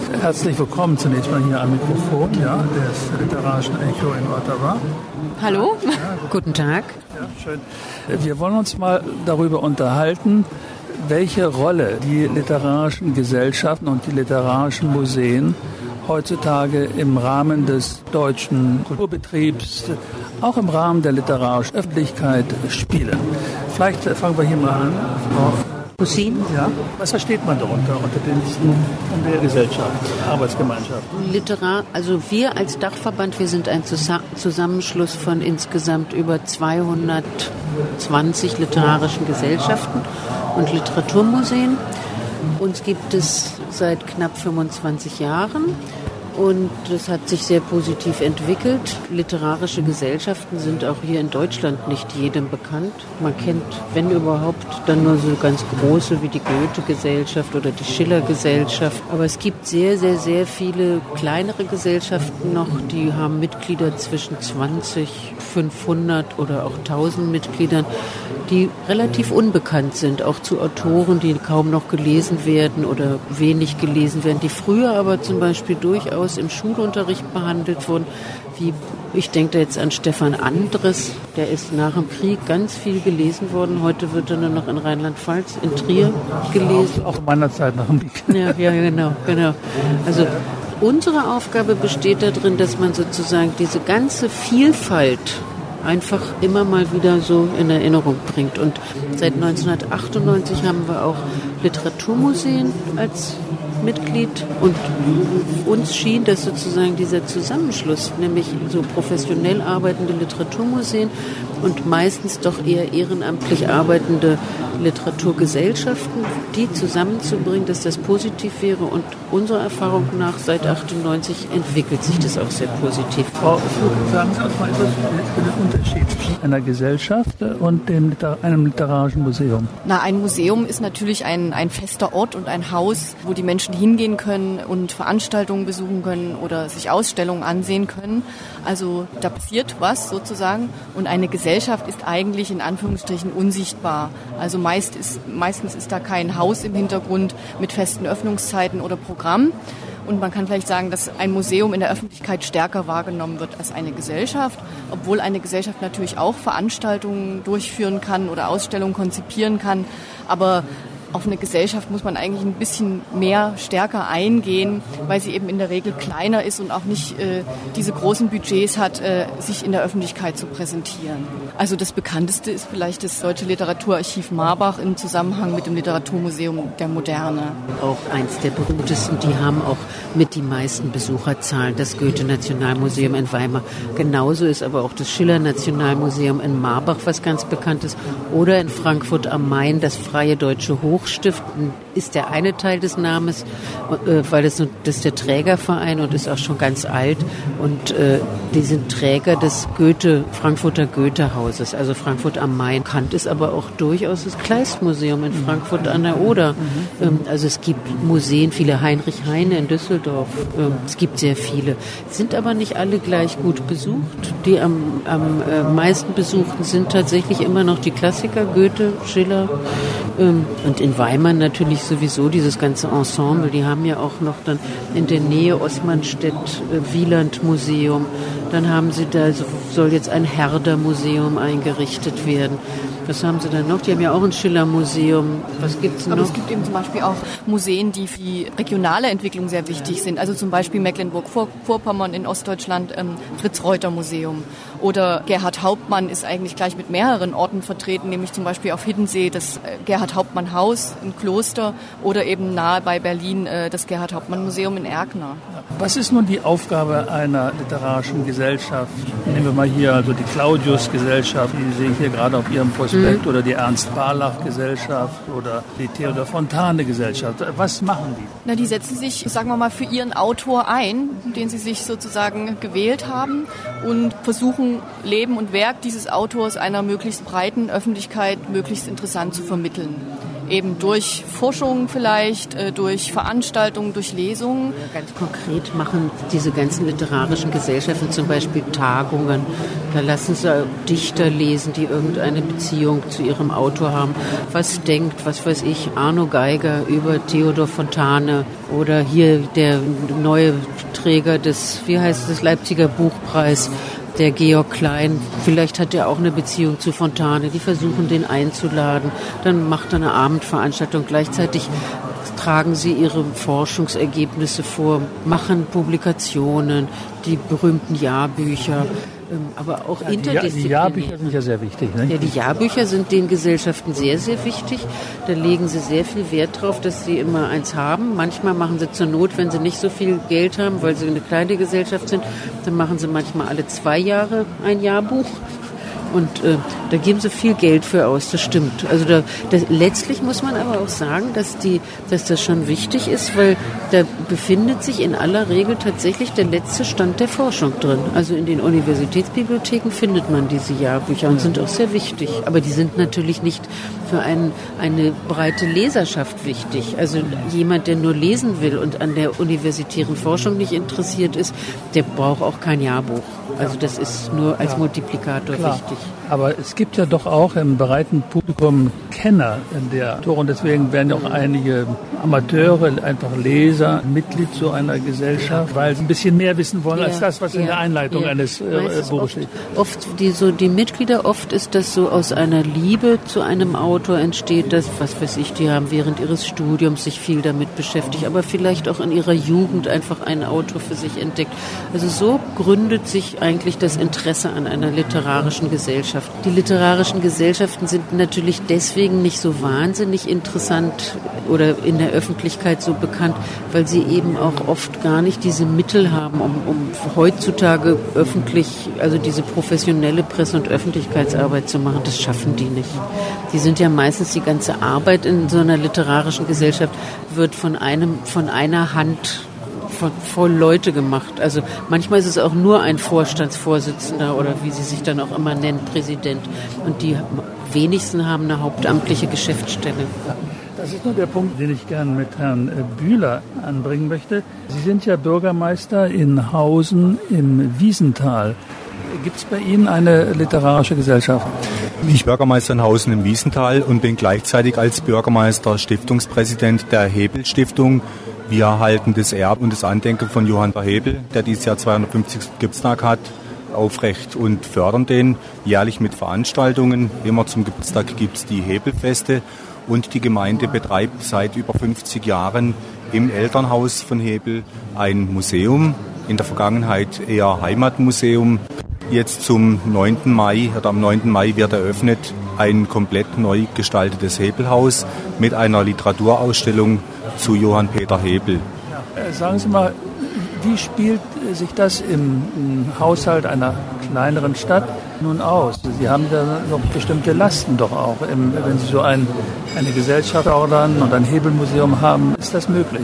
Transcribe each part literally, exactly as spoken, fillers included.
Herzlich willkommen zunächst mal hier am Mikrofon, ja, des Literarischen Echo in Ottawa. Hallo, ja, guten Tag. Ja, schön. Wir wollen uns mal darüber unterhalten, welche Rolle die literarischen Gesellschaften und die literarischen Museen heutzutage im Rahmen des deutschen Kulturbetriebs, auch im Rahmen der literarischen Öffentlichkeit spielen. Vielleicht fangen wir hier mal an. Frau Museen? Ja. Was versteht man darunter unter den unter der Gesellschaft, Arbeitsgemeinschaft? Literar, also wir als Dachverband, wir sind ein Zusammenschluss von insgesamt über zweihundertzwanzig literarischen Gesellschaften und Literaturmuseen. Uns gibt es seit knapp fünfundzwanzig Jahren. Und das hat sich sehr positiv entwickelt. Literarische Gesellschaften sind auch hier in Deutschland nicht jedem bekannt. Man kennt, wenn überhaupt, dann nur so ganz große wie die Goethe-Gesellschaft oder die Schiller-Gesellschaft. Aber es gibt sehr, sehr, sehr viele kleinere Gesellschaften noch, die haben Mitglieder zwischen zwanzig, fünfhundert oder auch tausend Mitgliedern, die relativ unbekannt sind, auch zu Autoren, die kaum noch gelesen werden oder wenig gelesen werden, die früher aber zum Beispiel durchaus im Schulunterricht behandelt wurden, wie ich denke da jetzt an Stefan Andres, der ist nach dem Krieg ganz viel gelesen worden. Heute wird er nur noch in Rheinland-Pfalz, in Trier gelesen. Auch in meiner Zeit nach dem Krieg. Ja, ja, genau, genau. Also unsere Aufgabe besteht darin, dass man sozusagen diese ganze Vielfalt einfach immer mal wieder so in Erinnerung bringt. Und seit neunzehnhundertachtundneunzig haben wir auch Literaturmuseen als Mitglied und uns schien, dass sozusagen dieser Zusammenschluss, nämlich so professionell arbeitende Literaturmuseen und meistens doch eher ehrenamtlich arbeitende Literaturgesellschaften, die zusammenzubringen, dass das positiv wäre und unserer Erfahrung nach seit achtundneunzig entwickelt sich das auch sehr positiv. Frau Fluke, sagen Sie uns mal etwas über den Unterschied zwischen einer Gesellschaft und dem Liter- einem literarischen Museum. Na, ein Museum ist natürlich ein, ein fester Ort und ein Haus, wo die Menschen hingehen können und Veranstaltungen besuchen können oder sich Ausstellungen ansehen können. Also da passiert was sozusagen und eine Gesellschaft ist eigentlich in Anführungsstrichen unsichtbar. Also meist ist, meistens ist da kein Haus im Hintergrund mit festen Öffnungszeiten oder Programm. Und man kann vielleicht sagen, dass ein Museum in der Öffentlichkeit stärker wahrgenommen wird als eine Gesellschaft, obwohl eine Gesellschaft natürlich auch Veranstaltungen durchführen kann oder Ausstellungen konzipieren kann. Aber auf eine Gesellschaft muss man eigentlich ein bisschen mehr stärker eingehen, weil sie eben in der Regel kleiner ist und auch nicht äh, diese großen Budgets hat, äh, sich in der Öffentlichkeit zu präsentieren. Also das bekannteste ist vielleicht das Deutsche Literaturarchiv Marbach im Zusammenhang mit dem Literaturmuseum der Moderne. Auch eins der berühmtesten, die haben auch mit die meisten Besucherzahlen, das Goethe-Nationalmuseum in Weimar. Genauso ist aber auch das Schiller-Nationalmuseum in Marbach was ganz Bekanntes oder in Frankfurt am Main das Freie Deutsche Hochschulmuseum. Hochstiften ist der eine Teil des Namens, äh, weil das, das ist der Trägerverein und ist auch schon ganz alt. Und äh, die sind Träger des Goethe, Frankfurter Goethe-Hauses, also Frankfurt am Main. Bekannt ist aber auch durchaus das Kleist-Museum in Frankfurt an der Oder. Ähm, also es gibt Museen, viele Heinrich Heine in Düsseldorf. Ähm, es gibt sehr viele. Sind aber nicht alle gleich gut besucht. Die am, am äh, meisten besuchten sind tatsächlich immer noch die Klassiker, Goethe, Schiller ähm, und in In Weimar natürlich sowieso dieses ganze Ensemble. Die haben ja auch noch dann in der Nähe Osmanstedt äh, Wieland-Museum. Dann haben sie da, soll jetzt ein Herder-Museum eingerichtet werden. Was haben sie dann noch? Die haben ja auch ein Schiller-Museum. Was gibt's noch? Aber es gibt eben zum Beispiel auch Museen, die für die regionale Entwicklung sehr wichtig sind. Also zum Beispiel Mecklenburg-Vorpommern in Ostdeutschland, ähm, Fritz-Reuter-Museum. Oder Gerhard Hauptmann ist eigentlich gleich mit mehreren Orten vertreten, nämlich zum Beispiel auf Hiddensee das Gerhard-Hauptmann-Haus, ein Kloster, oder eben nahe bei Berlin äh, das Gerhard-Hauptmann-Museum in Erkner. Was ist nun die Aufgabe einer literarischen Gesellschaft? Nehmen wir mal hier also die Claudius-Gesellschaft, die sehe ich hier gerade auf Ihrem Prospekt, mhm. oder die Ernst-Barlach-Gesellschaft oder die Theodor Fontane-Gesellschaft. Was machen die? Na, die setzen sich, sagen wir mal, für ihren Autor ein, den sie sich sozusagen gewählt haben und versuchen, Leben und Werk dieses Autors einer möglichst breiten Öffentlichkeit möglichst interessant zu vermitteln. eben durch Forschung vielleicht, äh, durch Veranstaltungen, durch Lesungen. Ja, ganz konkret machen diese ganzen literarischen Gesellschaften zum Beispiel Tagungen. Da lassen sie Dichter lesen, die irgendeine Beziehung zu ihrem Autor haben. Was denkt, was weiß ich, Arno Geiger über Theodor Fontane oder hier der neue Träger des, wie heißt es, Leipziger Buchpreis, der Georg Klein. Vielleicht hat er auch eine Beziehung zu Fontane. Die versuchen, den einzuladen. Dann macht er eine Abendveranstaltung. Gleichzeitig tragen sie ihre Forschungsergebnisse vor, machen Publikationen, die berühmten Jahrbücher. Aber auch ja, interdisziplinär. Die Jahrbücher sind ja sehr wichtig. Ne? Ja, die Jahrbücher sind den Gesellschaften sehr, sehr wichtig. Da legen sie sehr viel Wert drauf, dass sie immer eins haben. Manchmal machen sie zur Not, wenn sie nicht so viel Geld haben, weil sie eine kleine Gesellschaft sind, dann machen sie manchmal alle zwei Jahre ein Jahrbuch. Und äh, da geben sie viel Geld für aus, das stimmt. Also da, das, letztlich muss man aber auch sagen, dass, die, dass das schon wichtig ist, weil da befindet sich in aller Regel tatsächlich der letzte Stand der Forschung drin. Also in den Universitätsbibliotheken findet man diese Jahrbücher und sind auch sehr wichtig. Aber die sind natürlich nicht für ein, eine breite Leserschaft wichtig. Also jemand, der nur lesen will und an der universitären Forschung nicht interessiert ist, der braucht auch kein Jahrbuch. Also das ist nur als ja, Multiplikator klar. wichtig. Aber es gibt ja doch auch im breiten Publikum Kenner in der Autoren. Deswegen werden ja auch einige Amateure, einfach Leser, Mitglied so einer Gesellschaft, weil sie ein bisschen mehr wissen wollen ja, als das, was ja, in der Einleitung ja. eines äh, Buches steht. Oft, oft die, so die Mitglieder, oft ist das so aus einer Liebe zu einem Autor entsteht, das, was weiß ich, die haben während ihres Studiums sich viel damit beschäftigt, aber vielleicht auch in ihrer Jugend einfach einen Autor für sich entdeckt. Also so gründet sich eigentlich das Interesse an einer literarischen Gesellschaft. Die literarischen Gesellschaften sind natürlich deswegen nicht so wahnsinnig interessant oder in der Öffentlichkeit so bekannt, weil sie eben auch oft gar nicht diese Mittel haben, um, um heutzutage öffentlich, also diese professionelle Presse- und Öffentlichkeitsarbeit zu machen. Das schaffen die nicht. Die sind ja meistens, die ganze Arbeit in so einer literarischen Gesellschaft wird von einem, von einer Hand voll Leute gemacht. Also manchmal ist es auch nur ein Vorstandsvorsitzender oder wie sie sich dann auch immer nennen, Präsident. Und die wenigsten haben eine hauptamtliche Geschäftsstelle. Das ist nur der Punkt, den ich gerne mit Herrn Bühler anbringen möchte. Sie sind ja Bürgermeister in Hausen im Wiesental. Gibt es bei Ihnen eine literarische Gesellschaft? Ich bin Bürgermeister in Hausen im Wiesental und bin gleichzeitig als Bürgermeister Stiftungspräsident der Hebel-Stiftung. Wir halten das Erbe und das Andenken von Johann Hebel, der dieses Jahr zweihundertfünfzigsten Geburtstag hat, aufrecht und fördern den jährlich mit Veranstaltungen. Immer zum Geburtstag gibt es die Hebelfeste und die Gemeinde betreibt seit über fünfzig Jahren im Elternhaus von Hebel ein Museum. In der Vergangenheit eher Heimatmuseum. Jetzt zum neunten Mai oder am neunten Mai wird eröffnet ein komplett neu gestaltetes Hebelhaus mit einer Literaturausstellung zu Johann Peter Hebel. Ja, sagen Sie mal, wie spielt sich das im, im Haushalt einer kleineren Stadt nun aus? Sie haben da noch bestimmte Lasten doch auch, im, wenn Sie so ein, eine Gesellschaft ordern und ein Hebelmuseum haben. Ist das möglich?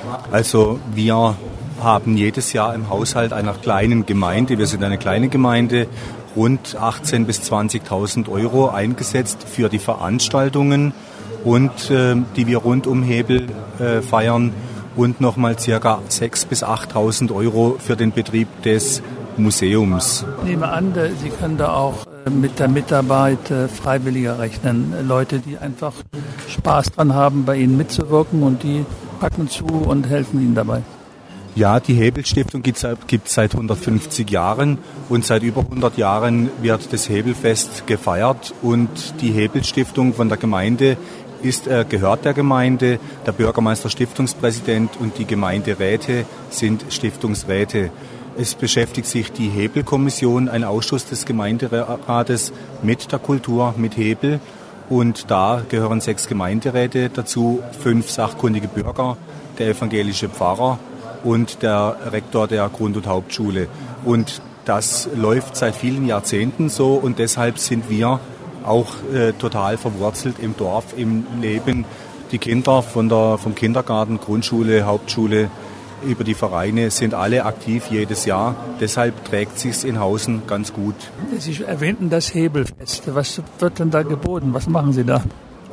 Also wir haben jedes Jahr im Haushalt einer kleinen Gemeinde, wir sind eine kleine Gemeinde, rund achtzehntausend bis zwanzigtausend Euro eingesetzt für die Veranstaltungen und äh, die wir rund um Hebel äh, feiern und nochmal circa sechstausend bis achttausend Euro für den Betrieb des Museums. Ich nehme an, Sie können da auch mit der Mitarbeit Freiwilliger rechnen. Leute, die einfach Spaß dran haben, bei Ihnen mitzuwirken und die packen zu und helfen Ihnen dabei. Ja, die Hebel-Stiftung gibt es seit hundertfünfzig Jahren und seit über hundert Jahren wird das Hebelfest gefeiert und die Hebel-Stiftung von der Gemeinde ist, äh, gehört der Gemeinde, der Bürgermeister Stiftungspräsident und die Gemeinderäte sind Stiftungsräte. Es beschäftigt sich die Hebel-Kommission, ein Ausschuss des Gemeinderates mit der Kultur, mit Hebel und da gehören sechs Gemeinderäte dazu, fünf sachkundige Bürger, der evangelische Pfarrer und der Rektor der Grund- und Hauptschule. Und das läuft seit vielen Jahrzehnten so und deshalb sind wir auch äh, total verwurzelt im Dorf, im Leben. Die Kinder von der, vom Kindergarten, Grundschule, Hauptschule über die Vereine sind alle aktiv jedes Jahr. Deshalb trägt sich's in Hausen ganz gut. Sie erwähnten das Hebelfest. Was wird denn da geboten? Was machen Sie da?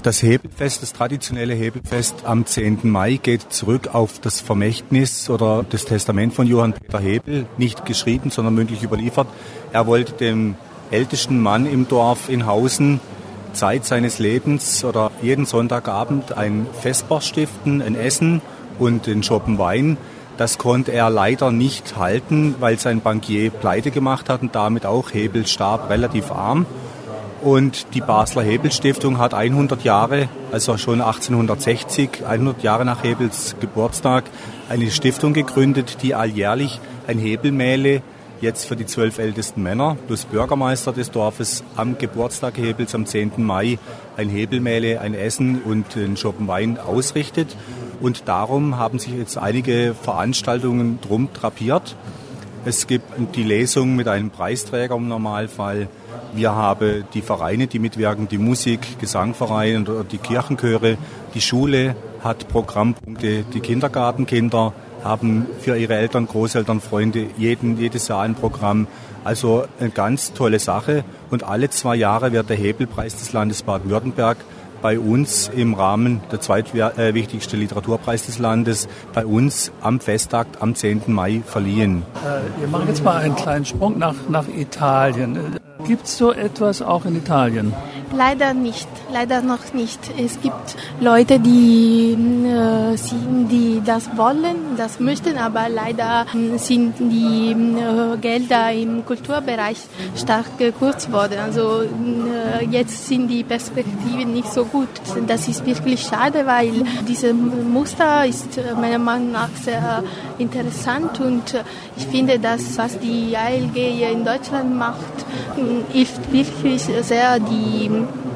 Das Hebelfest, das traditionelle Hebelfest am zehnten Mai geht zurück auf das Vermächtnis oder das Testament von Johann Peter Hebel, nicht geschrieben, sondern mündlich überliefert. Er wollte dem ältesten Mann im Dorf in Hausen Zeit seines Lebens oder jeden Sonntagabend ein Vesper stiften, ein Essen und einen Schoppen Wein. Das konnte er leider nicht halten, weil sein Bankier pleite gemacht hat und damit auch Hebel starb relativ arm. Und die Basler Hebel-Stiftung hat hundert Jahre, also schon achtzehnhundertsechzig, hundert Jahre nach Hebels Geburtstag, eine Stiftung gegründet, die alljährlich ein Hebelmähle jetzt für die zwölf ältesten Männer plus Bürgermeister des Dorfes am Geburtstag Hebels am zehnten Mai ein Hebelmähle, ein Essen und einen Schoppen Wein ausrichtet. Und darum haben sich jetzt einige Veranstaltungen drum drapiert. Es gibt die Lesung mit einem Preisträger im Normalfall. Wir haben die Vereine, die mitwirken, die Musik, Gesangvereine oder die Kirchenchöre. Die Schule hat Programmpunkte, die Kindergartenkinder haben für ihre Eltern, Großeltern, Freunde jeden, jedes Jahr ein Programm. Also eine ganz tolle Sache. Und alle zwei Jahre wird der Hebelpreis des Landes Baden-Württemberg bei uns im Rahmen der zweitwichtigste Literaturpreis des Landes bei uns am Festtag am zehnten Mai verliehen. Äh, wir machen jetzt mal einen kleinen Sprung nach, nach Italien. Gibt es so etwas auch in Italien? Leider nicht, leider noch nicht. Es gibt Leute, die, äh, sind, die das wollen, das möchten, aber leider sind die äh, Gelder im Kulturbereich stark gekürzt worden. Also äh, jetzt sind die Perspektiven nicht so gut. Das ist wirklich schade, weil dieses Muster ist äh, meiner Meinung nach sehr interessant und äh, ich finde, dass was die A L G hier in Deutschland macht, hilft wirklich sehr die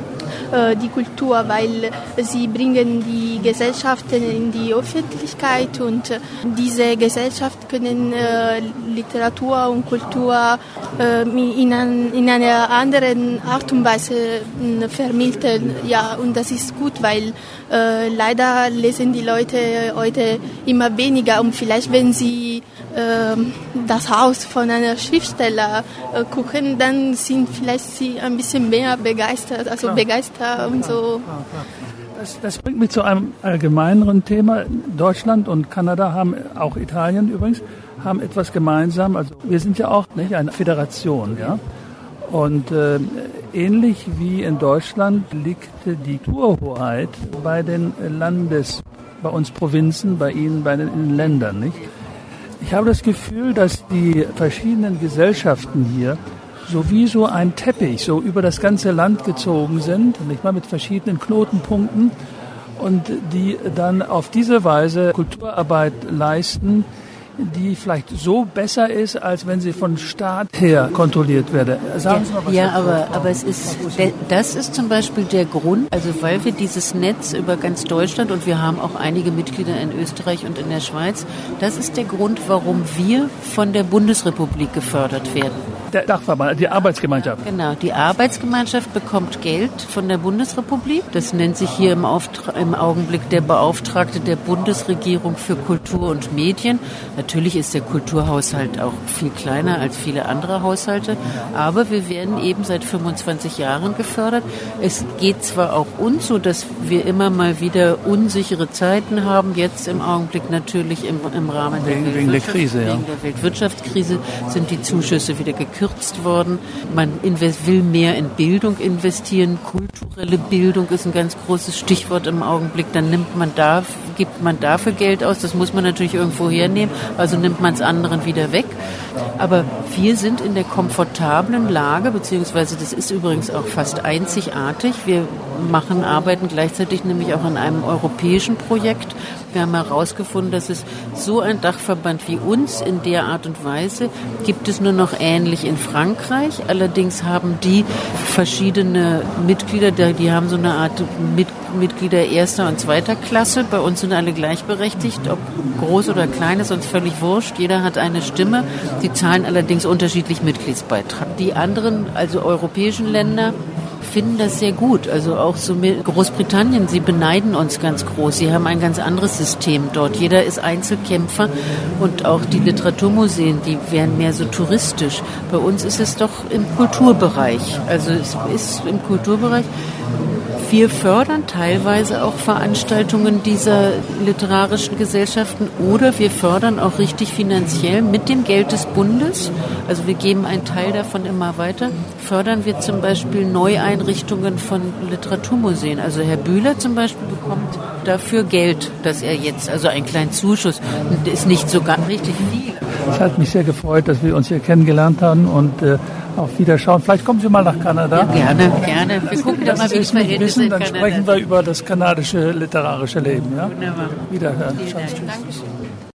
die Kultur, weil sie bringen die Gesellschaften in die Öffentlichkeit und diese Gesellschaft können äh, Literatur und Kultur äh, in, ein, in einer anderen Art und Weise äh, vermitteln. Ja, und das ist gut, weil äh, leider lesen die Leute heute immer weniger und vielleicht, wenn sie äh, das Haus von einer Schriftsteller äh, gucken, dann sind vielleicht sie ein bisschen mehr begeistert, also Klar. begeistert und so. Das, das bringt mich zu einem allgemeineren Thema. Deutschland und Kanada haben, auch Italien übrigens, haben etwas gemeinsam. Also wir sind ja auch nicht eine Föderation, ja. Und äh, ähnlich wie in Deutschland liegt die Kulturhoheit bei den Landes, bei uns Provinzen, bei Ihnen, bei den Ländern, nicht? Ich habe das Gefühl, dass die verschiedenen Gesellschaften hier so wie so ein Teppich so über das ganze Land gezogen sind, nicht mal mit verschiedenen Knotenpunkten und die dann auf diese Weise Kulturarbeit leisten, die vielleicht so besser ist, als wenn sie von Staat her kontrolliert werde. Sagen Sie mal was. Ja, aber, aber es ist, das ist zum Beispiel der Grund, also weil wir dieses Netz über ganz Deutschland und wir haben auch einige Mitglieder in Österreich und in der Schweiz, das ist der Grund, warum wir von der Bundesrepublik gefördert werden. Der Dachverband, die Arbeitsgemeinschaft. Genau, die Arbeitsgemeinschaft bekommt Geld von der Bundesrepublik. Das nennt sich hier im, Auftra- im Augenblick der Beauftragte der Bundesregierung für Kultur und Medien. Natürlich ist der Kulturhaushalt auch viel kleiner als viele andere Haushalte, aber wir werden eben seit fünfundzwanzig Jahren gefördert. Es geht zwar auch uns so, dass wir immer mal wieder unsichere Zeiten haben, jetzt im Augenblick natürlich im, im Rahmen der, wegen, wegen der Krise, ja. Wegen der Weltwirtschaftskrise sind die Zuschüsse wieder gekürzt worden. Man invest, will mehr in Bildung investieren. Kulturelle Bildung ist ein ganz großes Stichwort im Augenblick. Dann nimmt man da, gibt man dafür Geld aus. Das muss man natürlich irgendwo hernehmen. Also nimmt man es anderen wieder weg. Aber wir sind in der komfortablen Lage, beziehungsweise das ist übrigens auch fast einzigartig. Wir machen, arbeiten gleichzeitig nämlich auch an einem europäischen Projekt. Wir haben herausgefunden, dass es so ein Dachverband wie uns in der Art und Weise gibt es nur noch ähnlich in Frankreich. Allerdings haben die verschiedene Mitglieder, die haben so eine Art Mit- Mitglieder erster und zweiter Klasse. Bei uns sind alle gleichberechtigt, ob groß oder klein, ist uns völlig wurscht. Jeder hat eine Stimme. Die zahlen allerdings unterschiedlich Mitgliedsbeitrag. Die anderen, also europäischen Länder, finden das sehr gut. Also auch so mit Großbritannien, sie beneiden uns ganz groß. Sie haben ein ganz anderes System dort. Jeder ist Einzelkämpfer und auch die Literaturmuseen, die wären mehr so touristisch. Bei uns ist es doch im Kulturbereich. Also es ist im Kulturbereich wir fördern teilweise auch Veranstaltungen dieser literarischen Gesellschaften oder wir fördern auch richtig finanziell mit dem Geld des Bundes. Also wir geben einen Teil davon immer weiter. Fördern wir zum Beispiel Neueinrichtungen von Literaturmuseen. Also Herr Bühler zum Beispiel bekommt dafür Geld, dass er jetzt, also einen kleinen Zuschuss, ist nicht so ganz richtig viel. Es hat mich sehr gefreut, dass wir uns hier kennengelernt haben und äh, auf Wiederschauen. Vielleicht kommen Sie mal nach Kanada. Ja, gerne, gerne. Wir gucken da mal, wie es Verhältnisse in Kanada sind. Dann sprechen wir über das kanadische literarische Leben. Ja? Wunderbar. Wiederhören. Vielen Dank.